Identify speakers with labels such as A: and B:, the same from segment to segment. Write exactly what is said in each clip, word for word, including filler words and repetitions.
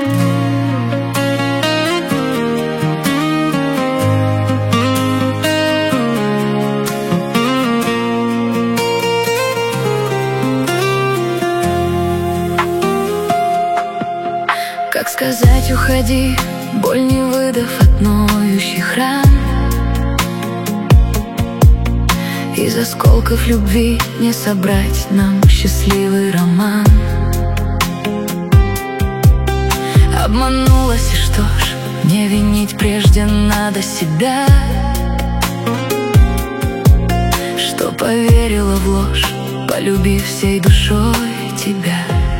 A: Как сказать уходи, боль не выдав от ноющих ран. Из осколков любви не собрать нам счастливый роман. Обманулась, и что ж, не винить прежде надо себя, что поверила в ложь, полюбив всей душой тебя.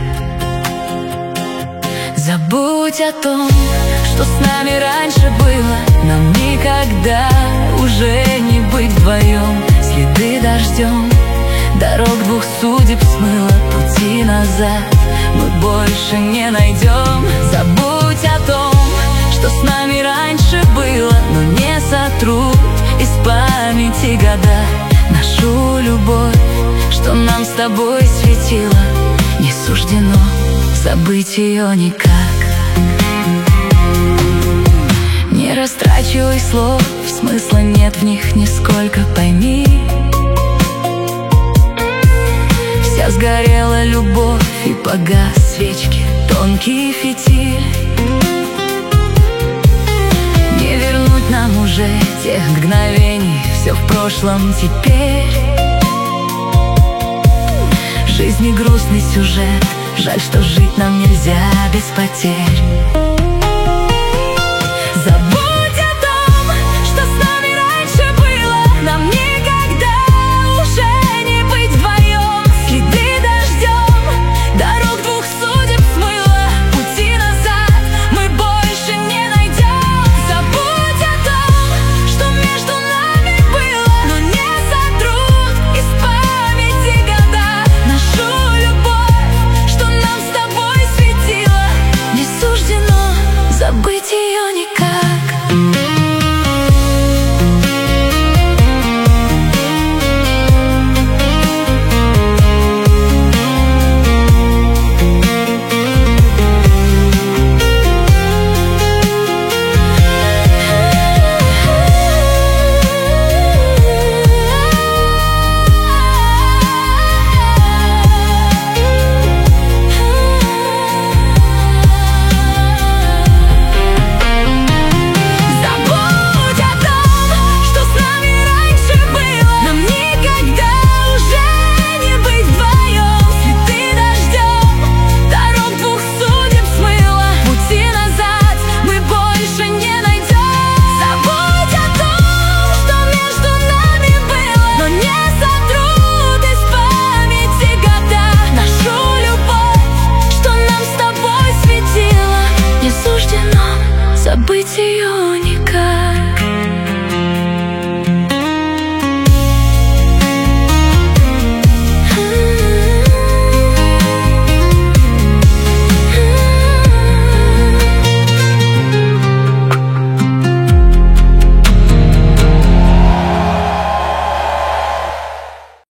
A: Забудь о том, что с нами раньше было, нам никогда уже не быть вдвоем. Следы дождем, дорог двух судеб смыло, пути назад мы больше не найдем. Забудь о том, что с нами раньше было, но не сотрут из памяти года. Нашу любовь, что нам с тобой светила, не суждено забыть ее никак. Не растрачивай слов, смысла нет в них нисколько, пойми. Вся сгорела любовь и погас свечки тонкий фитиль. Не вернуть нам уже тех мгновений, все в прошлом теперь. В жизни грустный сюжет, жаль, что жить нам нельзя без потерь.